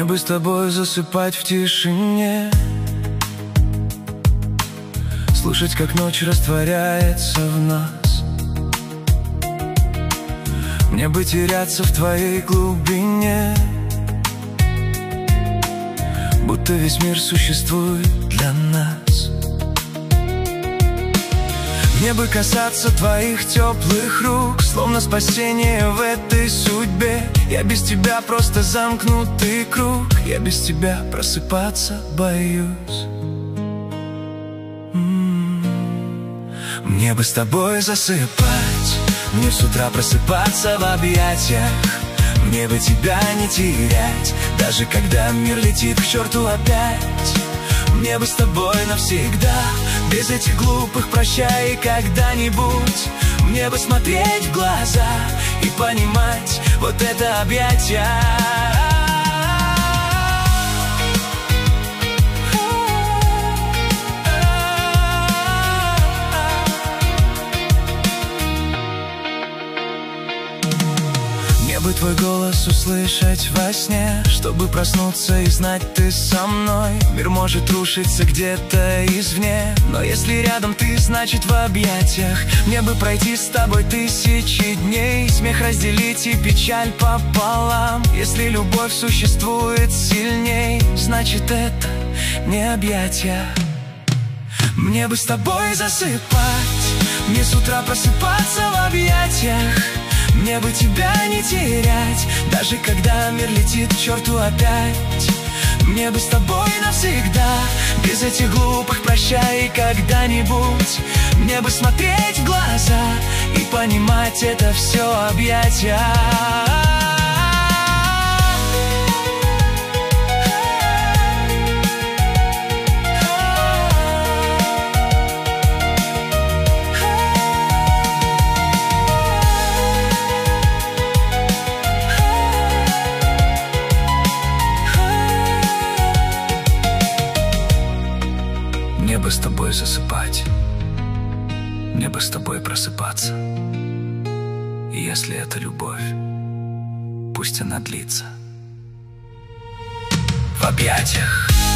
бы с тобой засыпать в тишине, слушать, как ночь растворяется в нас. Мне бы теряться в твоей глубине, будто весь мир существует для нас. Мне бы касаться твоих теплых рук, словно спасение в этой судьбе. Я без тебя просто замкнутый круг, я без тебя просыпаться боюсь. Мне бы с тобой засыпать, мне с утра просыпаться в объятиях. Мне бы тебя не терять, даже когда мир летит к черту опять. Мне бы с тобой навсегда, без этих глупых прощай когда-нибудь. Мне бы смотреть в глаза и понимать вот это объятие. Мне бы твой голос услышать во сне, чтобы проснуться и знать, ты со мной. Мир может рушиться где-то извне, но если рядом ты, значит в объятиях. Мне бы пройти с тобой тысячи дней, смех разделить и печаль пополам. Если любовь существует сильней, значит это не объятия. Мне бы с тобой засыпать, мне с утра просыпаться в объятиях. Мне бы тебя не терять, даже когда мир летит к черту опять. Мне бы с тобой навсегда, без этих глупых прощай когда-нибудь. Мне бы смотреть в глаза и понимать, это все объятия. Мне бы с тобой засыпать, мне бы с тобой просыпаться. И если это любовь, пусть она длится в объятиях.